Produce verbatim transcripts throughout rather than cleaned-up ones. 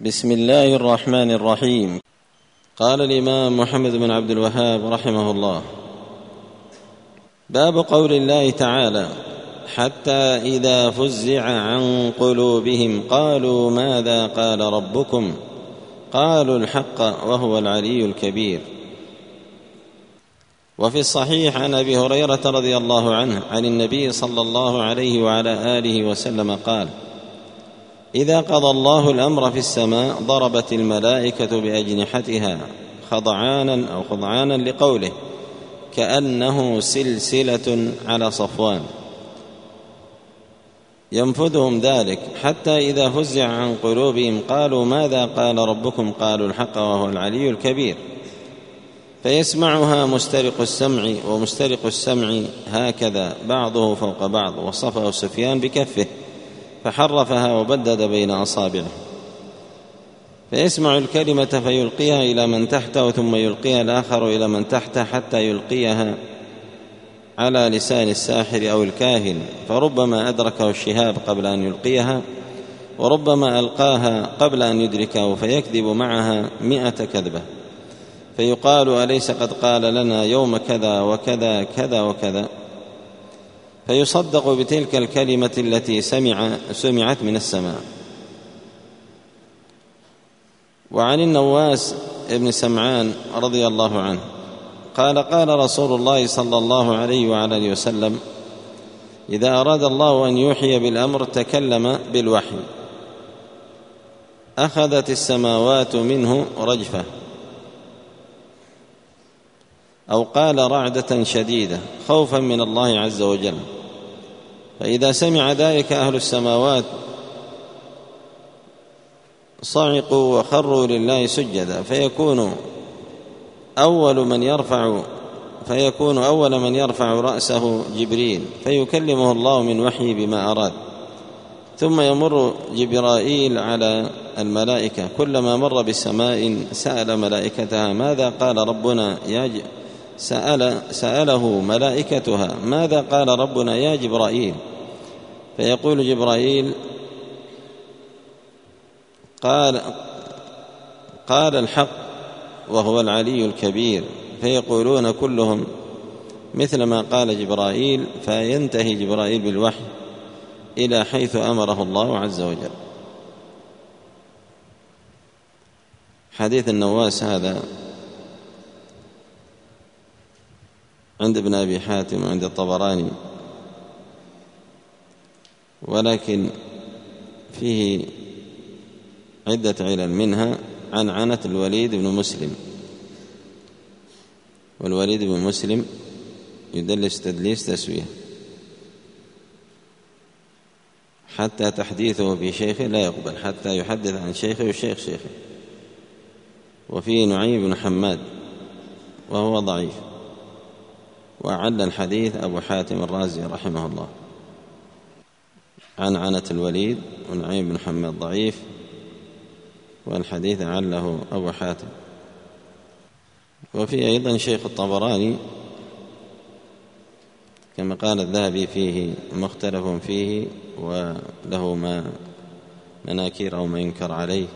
بسم الله الرحمن الرحيم. قال الإمام محمد بن عبد الوهاب رحمه الله: باب قول الله تعالى: حتى إذا فزع عن قلوبهم قالوا ماذا قال ربكم قالوا الحق وهو العلي الكبير. وفي الصحيح عن أبي هريرة رضي الله عنه عن النبي صلى الله عليه وعلى آله وسلم قال: إذا قضى الله الأمر في السماء ضربت الملائكة بأجنحتها خضعانا أو خضعانا لقوله كأنه سلسلة على صفوان، ينفذهم ذلك حتى إذا فزع عن قلوبهم قالوا ماذا قال ربكم قالوا الحق وهو العلي الكبير. فيسمعها مسترق السمع ومسترق السمع هكذا بعضه فوق بعض، وصفه سفيان بكفه فحرفها وبدد بين أصابعه. فيسمع الكلمة فيلقيها إلى من تحته ثم يلقيها الآخر إلى من تحته حتى يلقيها على لسان الساحر أو الكاهن، فربما أدركه الشهاب قبل أن يلقيها، وربما ألقاها قبل أن يدركه فيكذب معها مئة كذبة، فيقال أليس قد قال لنا يوم كذا وكذا كذا وكذا، فيصدق بتلك الكلمة التي سمع سمعت من السماء. وعن النواس ابن سمعان رضي الله عنه قال: قال رسول الله صلى الله عليه وعلى آله وسلم: إذا أراد الله أن يوحي بالأمر تكلم بالوحي، أخذت السماوات منه رجفة، أو قال رعدة شديدة خوفا من الله عز وجل. فإذا سمع ذلك أهل السماوات صعقوا وخروا لله سجدا، فيكون أول من يرفع فيكون أول من يرفع رأسه جبريل فيكلمه الله من وحي بما أراد، ثم يمر جبرائيل على الملائكة، كلما مر بسماء سأل ملائكتها ماذا قال ربنا يا ج... سأل سأله ملائكتها ماذا قال ربنا يا جبرائيل، فيقول جبرائيل قال قال الحق وهو العلي الكبير، فيقولون كلهم مثل ما قال جبرائيل، فينتهي جبرائيل بالوحي إلى حيث أمره الله عز وجل. حديث النواس هذا عند ابن أبي حاتم وعند الطبراني، ولكن فيه عدة علل، منها عن عنة الوليد بن مسلم، والوليد بن مسلم يدلس تدليس تسويه، حتى تحديثه في شيخه لا يقبل، حتى يحدث عن شيخه وشيخ شيخه. وفيه نعيم بن حماد وهو ضعيف، وعل الحديث أبو حاتم الرازي رحمه الله. عن عنة الوليد ونعيم بن حماد ضعيف، والحديث عله أبو حاتم. وفي أيضا شيخ الطبراني كما قال الذهبي فيه مختلف فيه وله ما مناكير أو ما ينكر عليه.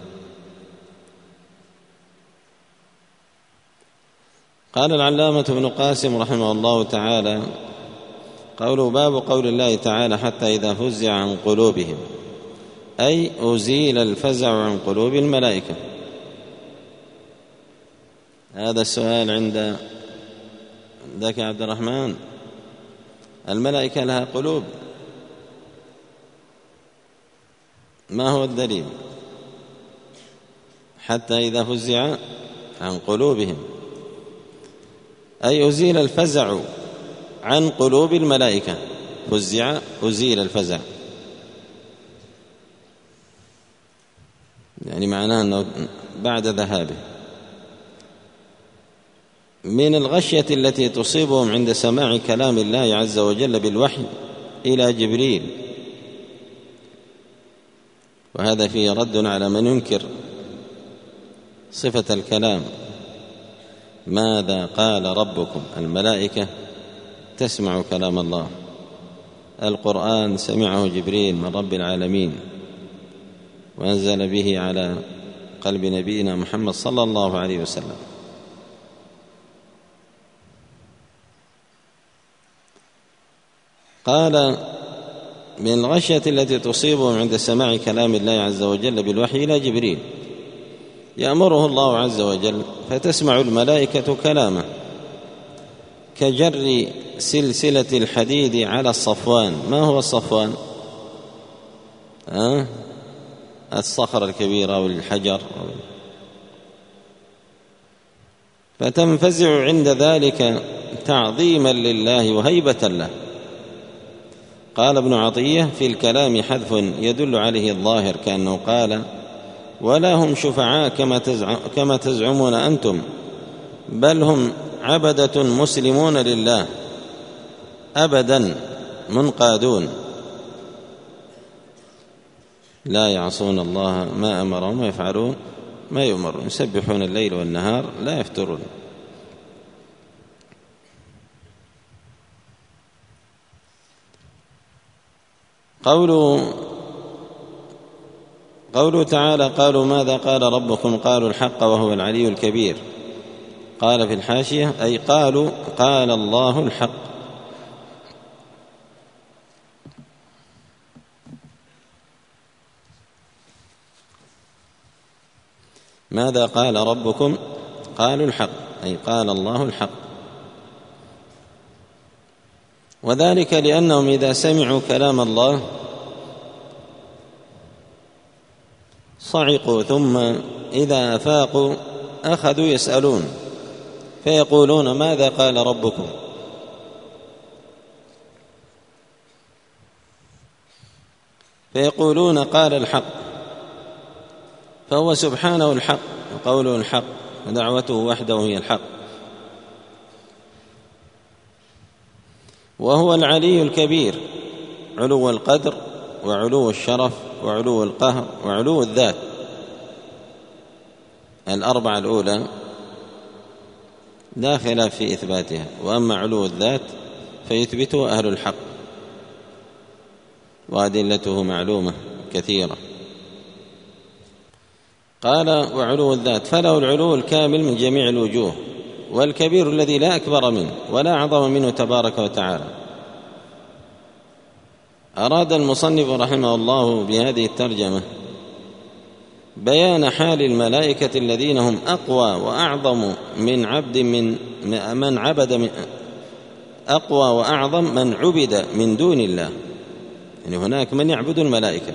قال العلامة ابن قاسم رحمه الله تعالى: قوله باب قول الله تعالى حتى إذا فزع عن قلوبهم، أي أزيل الفزع عن قلوب الملائكة. هذا السؤال عند عندك يا عبد الرحمن، الملائكة لها قلوب، ما هو الدليل؟ حتى إذا فزع عن قلوبهم أي أزيل الفزع عن قلوب الملائكة، فزع أزيل الفزع، يعني معناه أنه بعد ذهابه. من الغشية التي تصيبهم عند سماع كلام الله عز وجل بالوحي إلى جبريل، وهذا فيه رد على من ينكر صفة الكلام. ماذا قال ربكم؟ الملائكة تسمع كلام الله، القرآن سمعه جبريل من رب العالمين وأنزل به على قلب نبينا محمد صلى الله عليه وسلم. قال: من الغشية التي تصيبهم عند سماع كلام الله عز وجل بالوحي إلى جبريل، يأمره الله عز وجل فتسمع الملائكة كلامه كجر سلسلة الحديد على الصفوان. ما هو الصفوان؟ أه؟ الصخرة الكبيرة أو الحجر، فتنفزع عند ذلك تعظيما لله وهيبة له. قال ابن عطية: في الكلام حذف يدل عليه الظاهر، كأنه قال: ولا هم شفعاء كما تزعمون أنتم، بل هم عبدة مسلمون لله أبدا منقادون لا يعصون الله ما أمرهم ويفعلون ما يؤمرون، يسبحون الليل والنهار لا يفترون. قوله قوله تعالى: قالوا ماذا قال ربكم؟ قالوا الحق وهو العلي الكبير. قال في الحاشية: أي قالوا قال الله الحق. ماذا قال ربكم؟ قالوا الحق، أي قال الله الحق. وذلك لأنهم إذا سمعوا كلام الله صعقوا، ثم إذا أفاقوا أخذوا يسألون فيقولون: ماذا قال ربكم؟ فيقولون: قال الحق. فهو سبحانه الحق، وقوله الحق، ودعوته وحده هي الحق. وهو العلي الكبير، علو القدر وعلو الشرف وعلو القهر وعلو الذات، الأربعة الأولى لا خلاف في إثباتها، وأما علو الذات فيثبته أهل الحق، وأدلته معلومة كثيرة. قال: وعلو الذات، فله العلو الكامل من جميع الوجوه، والكبير الذي لا أكبر منه ولا أعظم منه تبارك وتعالى. أراد المصنف رحمه الله بهذه الترجمة بيان حال الملائكة الذين هم أقوى وأعظم من عبد من من عبد من أقوى وأعظم من عبد من دون الله. يعني هناك من يعبد الملائكة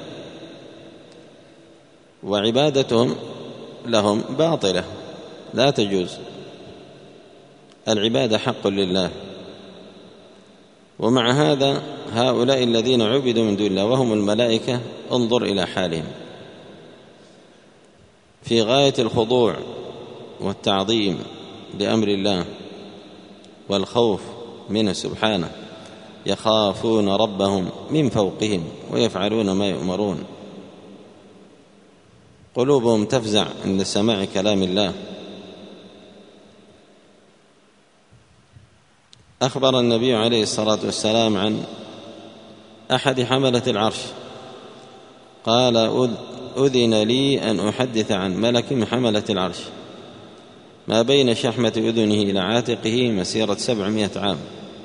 وعبادتهم لهم باطلة لا تجوز، العبادة حق لله. ومع هذا هؤلاء الذين عبدوا من دون الله وهم الملائكة، انظر إلى حالهم في غاية الخضوع والتعظيم لأمر الله والخوف منه سبحانه، يخافون ربهم من فوقهم ويفعلون ما يؤمرون، قلوبهم تفزع عند سماع كلام الله. أخبر النبي عليه الصلاة والسلام عن أحد حملة العرش قال: أذن لي أن أحدث عن ملك من حملة العرش ما بين شحمة أذنه إلى عاتقه مسيرة سبعمائة عام،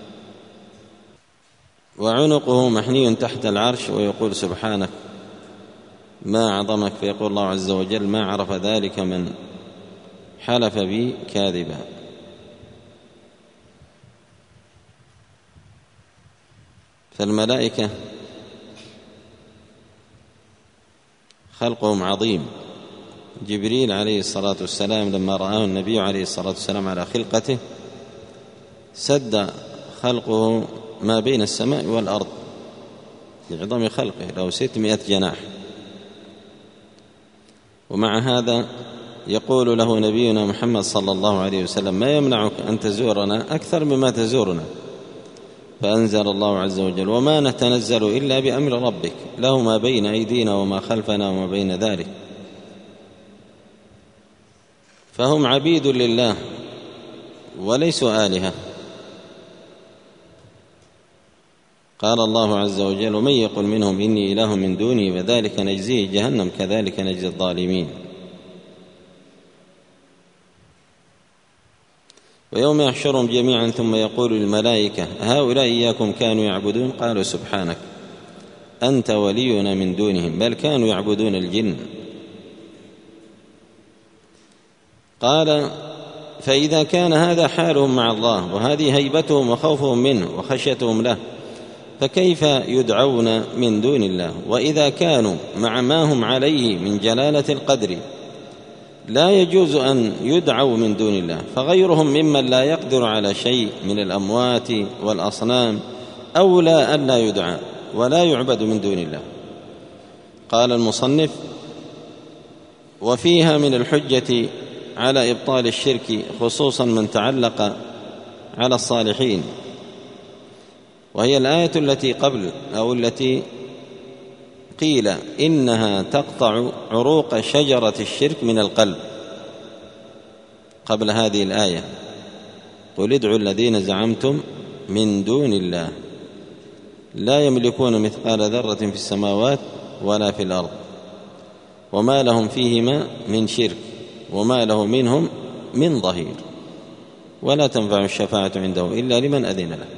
وعنقه محني تحت العرش، ويقول: سبحانك ما أعظمك. فيقول الله عز وجل: ما عرف ذلك من حلف بي كاذبا. فالملائكة خلقهم عظيم. جبريل عليه الصلاة والسلام لما رآه النبي عليه الصلاة والسلام على خلقته سد خلقه ما بين السماء والأرض لعظم خلقه، له ستمائة جناح. ومع هذا يقول له نبينا محمد صلى الله عليه وسلم: ما يمنعك أن تزورنا أكثر مما تزورنا؟ فأنزل الله عز وجل: وما نتنزل إلا بأمر ربك له ما بين أيدينا وما خلفنا وما بين ذلك. فهم عبيد لله وليسوا آلهة. قال الله عز وجل: ومن يقل منهم إني إله من دوني فذلك نجزيه جهنم كذلك نجزي الظالمين. ويوم يحشرهم جميعا ثم يقول للملائكة هؤلاء إياكم كانوا يعبدون قالوا سبحانك أنت ولينا من دونهم بل كانوا يعبدون الجن. قال فإذا كان هذا حالهم مع الله وهذه هيبتهم وخوفهم منه وخشيتهم له فكيف يدعون من دون الله؟ وإذا كانوا مع ما هم عليه من جلالة القدر لا يجوز أن يدعوا من دون الله، فغيرهم ممن لا يقدر على شيء من الأموات والأصنام أولى أن لا يدعى ولا يعبد من دون الله. قال المصنف وفيها من الحجة على إبطال الشرك خصوصا من تعلق على الصالحين، وهي الآية التي قبل أو التي قيل إنها تقطع عروق شجرة الشرك من القلب. قبل هذه الآية قل ادعوا الذين زعمتم من دون الله لا يملكون مثقال ذرة في السماوات ولا في الأرض وما لهم فيهما من شرك وما له منهم من ظهير ولا تنفع الشفاعة عنده إلا لمن أذن له.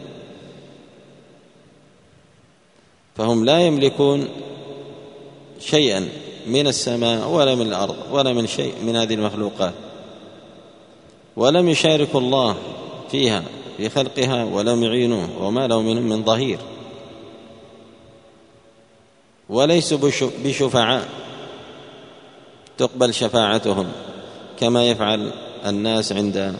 فهم لا يملكون شيئا من السماء ولا من الأرض ولا من شيء من هذه المخلوقات، ولم يشاركوا الله فيها في خلقها ولم يعينوه وما له منهم من ظهير، وليسوا بشفعاء تقبل شفاعتهم كما يفعل الناس عند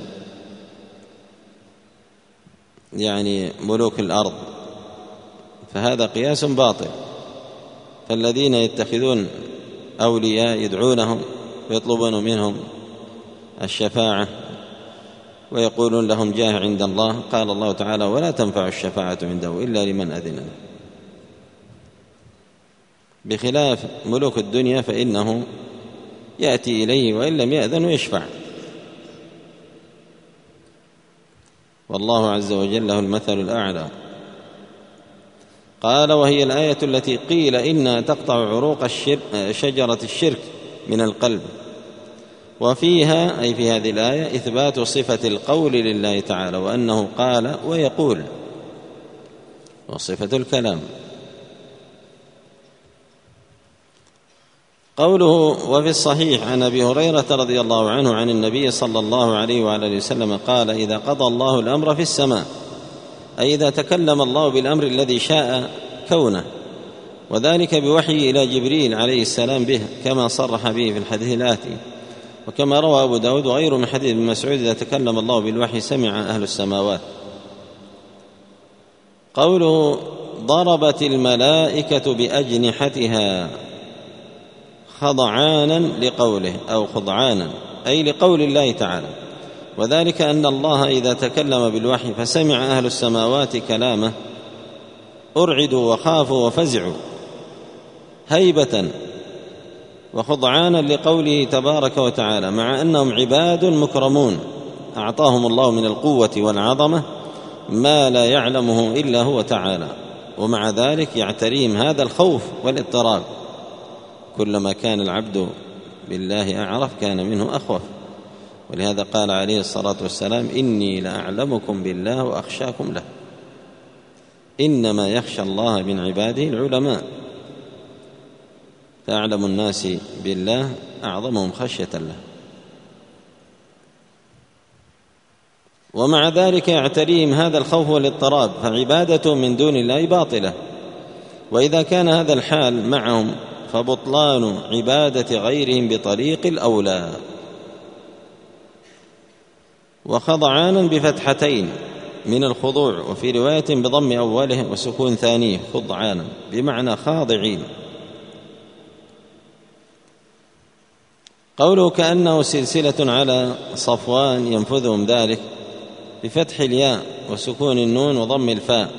يعني ملوك الأرض، فهذا قياس باطل. فالذين يتخذون أولياء يدعونهم ويطلبون منهم الشفاعة ويقولون لهم جاه عند الله، قال الله تعالى ولا تنفع الشفاعة عنده إلا لمن أذن له. بخلاف ملوك الدنيا فإنه يأتي إليه وإن لم يأذن ويشفع، والله عز وجل له المثل الأعلى. قال وهي الآية التي قيل إنها تقطع عروق شجرة الشرك من القلب، وفيها أي في هذه الآية إثبات صفة القول لله تعالى وأنه قال ويقول، وصفة الكلام. قوله وفي الصحيح عن أبي هريرة رضي الله عنه عن النبي صلى الله عليه وعلى آله وسلم قال إذا قضى الله الأمر في السماء، أي إذا تكلم الله بالأمر الذي شاء كونه، وذلك بوحي إلى جبريل عليه السلام به كما صرح به في الحديث الآتي، وكما روى أبو داود وغيره من حديث ابن مسعود إذا تكلم الله بالوحي سمع أهل السماوات. قوله ضربت الملائكة بأجنحتها خضعانا لقوله أو خضعانا أي لقول الله تعالى، وذلك أن الله إذا تكلم بالوحي فسمع أهل السماوات كلامه أرعدوا وخافوا وفزعوا هيبة وخضعانا لقوله تبارك وتعالى، مع أنهم عباد مكرمون أعطاهم الله من القوة والعظمة ما لا يعلمه إلا هو تعالى، ومع ذلك يعتريهم هذا الخوف والاضطراب. كلما كان العبد بالله أعرف كان منه أخوف، ولهذا قال عليه الصلاة والسلام إني لأعلمكم بالله وأخشاكم له، إنما يخشى الله من عباده العلماء، فأعلم الناس بالله أعظمهم خشية له. ومع ذلك يعتريهم هذا الخوف والاضطراب، فعبادتهم من دون الله باطلة. وإذا كان هذا الحال معهم فبطلان عبادة غيرهم بطريق الأولى. وخضعانا بفتحتين من الخضوع، وفي رواية بضم أوله وسكون ثانيه خضعانا بمعنى خاضعين. قوله كأنه سلسلة على صفوان ينفذهم ذلك بفتح الياء وسكون النون وضم الفاء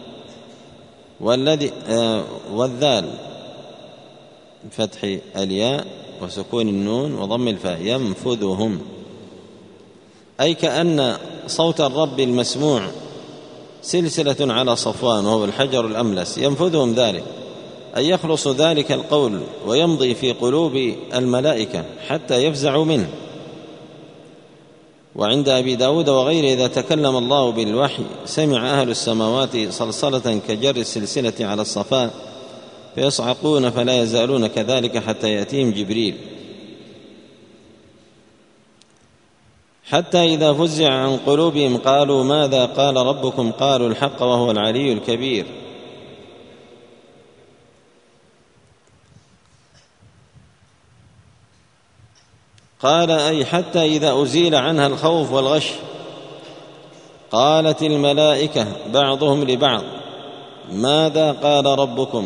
والذي آه والذال بفتح الياء وسكون النون وضم الفاء ينفذهم، أي كأن صوت الرب المسموع سلسلة على صفوان وهو الحجر الأملس ينفذهم ذلك، أي يخلص ذلك القول ويمضي في قلوب الملائكة حتى يفزعوا منه. وعند أبي داود وغيره: إذا تكلم الله بالوحي سمع أهل السماوات صلصلة كجر السلسلة على الصفاء فيصعقون فلا يزالون كذلك حتى يأتيهم جبريل، حتى إذا فزع عن قلوبهم قالوا ماذا قال ربكم؟ قالوا الحق وهو العلي الكبير. قال أي حتى إذا أزيل عنها الخوف والغش قالت الملائكة بعضهم لبعض ماذا قال ربكم؟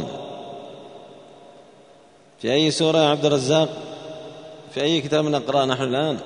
في أي سورة يا عبد الرزاق؟ في أي كتاب نقرأ نحن الآن؟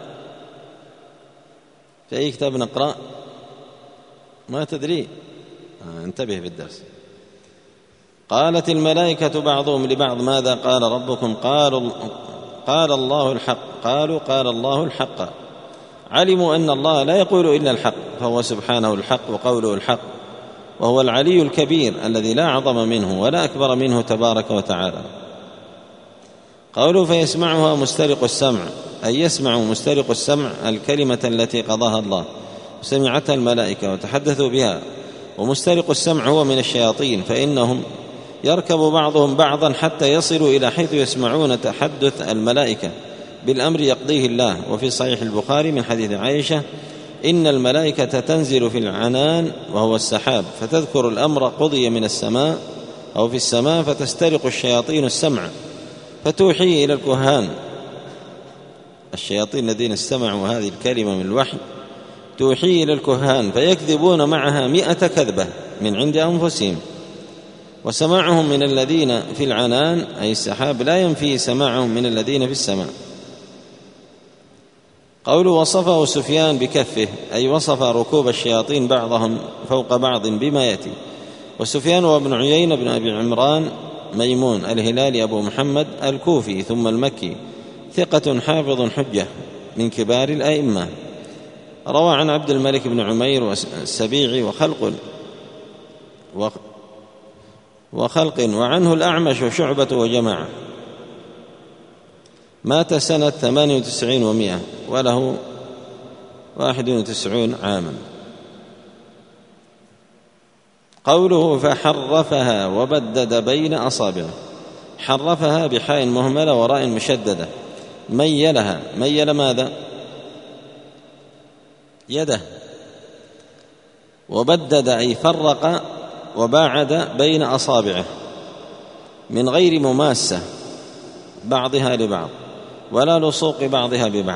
في أي كتاب نقرأ؟ ما تدري؟ آه انتبه في الدرس. قالت الملائكة بعضهم لبعض ماذا قال ربكم؟ قالوا قال الله الحق. قالوا قال الله الحق. علموا أن الله لا يقول إلا الحق، فهو سبحانه الحق وقوله الحق، وهو العلي الكبير الذي لا أعظم منه ولا أكبر منه تبارك وتعالى. قوله فيسمعها مسترق السمع، أي يسمع مسترق السمع الكلمة التي قضاها الله سمعتها الملائكة وتحدثوا بها. ومسترق السمع هو من الشياطين، فإنهم يركب بعضهم بعضا حتى يصلوا إلى حيث يسمعون تحدث الملائكة بالأمر يقضيه الله. وفي صحيح البخاري من حديث عائشة: إن الملائكة تنزل في العنان وهو السحاب فتذكر الأمر قضي من السماء أو في السماء، فتسترق الشياطين السمع فتوحي إلى الكهان. الشياطين الذين استمعوا هذه الكلمة من الوحي توحي إلى الكهان فيكذبون معها مئة كذبة من عند أنفسهم. وسماعهم من الذين في العنان أي السحاب لا ينفي سماعهم من الذين في السماء. قوله وصفه سفيان بكفه، أي وصف ركوب الشياطين بعضهم فوق بعض بما يأتي. وسفيان وابن عيينة بن أبي عمران ميمون الهلالي أبو محمد الكوفي ثم المكي، ثقة حافظ حجة من كبار الأئمة، روى عن عبد الملك بن عمير والسبيعي وخلق وخلق وعنه الأعمش وشعبة وجماعة. مات سنة ثمانية وتسعين ومائة وله واحد وتسعون عاما. قوله فحرفها وبدد بين أصابعه، حرفها بحاء مهملة وراء مشددة، ميلها، ميل ماذا؟ يده. وبدد أي فرق وباعد بين أصابعه من غير مماسة بعضها لبعض ولا لصوق بعضها ببعض.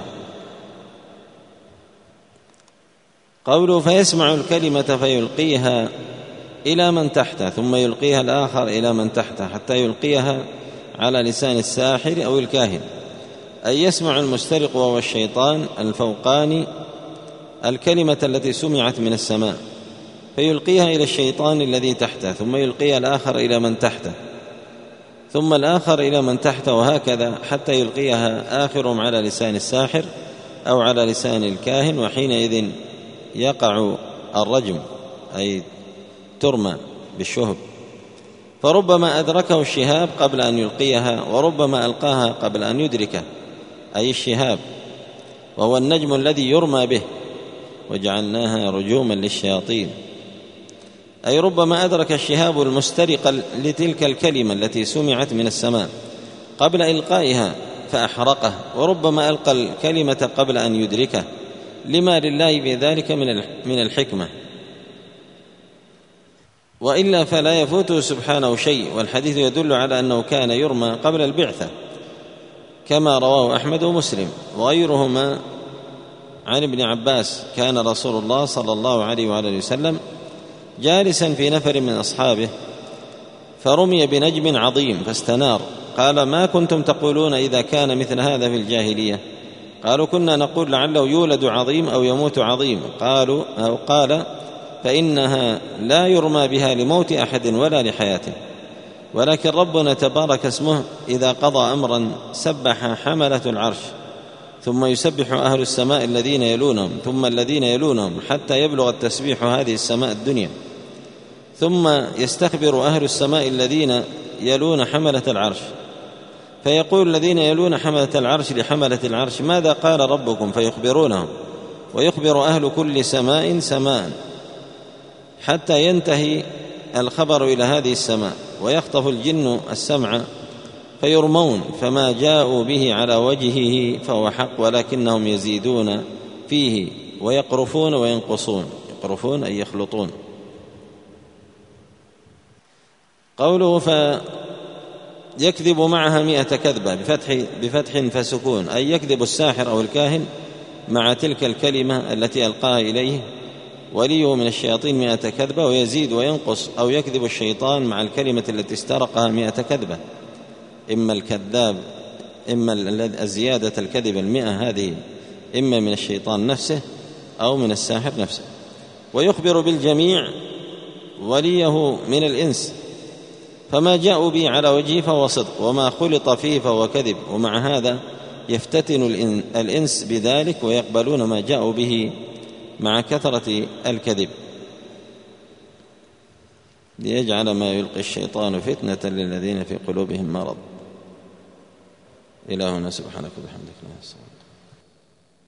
قوله فيسمع الكلمة فيلقيها إلى من تحته ثم يلقيها الآخر إلى من تحته حتى يلقيها على لسان الساحر أو الكاهن، أي يسمع المسترق وهو الشيطان الفوقاني الكلمة التي سمعت من السماء فيلقيها إلى الشيطان الذي تحته ثم يلقيها الآخر إلى من تحته ثم الآخر إلى من تحته، وهكذا حتى يلقيها آخرهم على لسان الساحر أو على لسان الكاهن، وحينئذ يقع الرجم أي ترمى بالشهب. فربما أدركه الشهاب قبل أن يلقيها وربما ألقاها قبل أن يدركه، أي الشهاب وهو النجم الذي يرمى به، وجعلناها رجوما للشياطين، أي ربما أدرك الشهاب المسترق لتلك الكلمة التي سمعت من السماء قبل إلقائها فأحرقه، وربما ألقى الكلمة قبل أن يدركه، لما لله بذلك من الحكمة، وإلا فلا يفوته سبحانه شيء. والحديث يدل على أنه كان يرمى قبل البعثة كما رواه أحمد ومسلم وغيرهما عن ابن عباس: كان رسول الله صلى الله عليه وآله وسلم جالسا في نفر من أصحابه فرمي بنجم عظيم فاستنار، قال: ما كنتم تقولون إذا كان مثل هذا في الجاهلية؟ قالوا: كنا نقول لعله يولد عظيم أو يموت عظيم. قالوا أو قال: فإنها لا يرمى بها لموت أحد ولا لحياته، ولكن ربنا تبارك اسمه إذا قضى أمرا سبح حملة العرش ثم يسبح أهل السماء الذين يلونهم ثم الذين يلونهم حتى يبلغ التسبيح هذه السماء الدنيا، ثم يستخبر أهل السماء الذين يلون حملة العرش فيقول الذين يلون حملة العرش لحملة العرش: ماذا قال ربكم؟ فيخبرونهم، ويخبر أهل كل سماء سماء حتى ينتهي الخبر إلى هذه السماء، ويخطف الجن السمع فيرمون، فما جاءوا به على وجهه فهو حق، ولكنهم يزيدون فيه ويقرفون وينقصون. يقرفون أي يخلطون. قوله فيكذب معها مئة كذبة بفتح, بفتح فسكون، أي يكذب الساحر أو الكاهن مع تلك الكلمة التي ألقاها إليه وليه من الشياطين مئة كذبة، ويزيد وينقص، أو يكذب الشيطان مع الكلمة التي استرقها مئة كذبة، إما الكذاب إما الزيادة الكذب المئة هذه إما من الشيطان نفسه أو من الساحر نفسه. ويخبر بالجميع وليه من الإنس، فما جاءوا به على وجهه فهو صدق، وما خلط فيه فهو كذب، ومع هذا يفتتن الإنس بذلك ويقبلون ما جاءوا به مع كثرة الكذب، ليجعل ما يلقي الشيطان فتنة للذين في قلوبهم مرض. إلهنا سبحانك وبحمدك.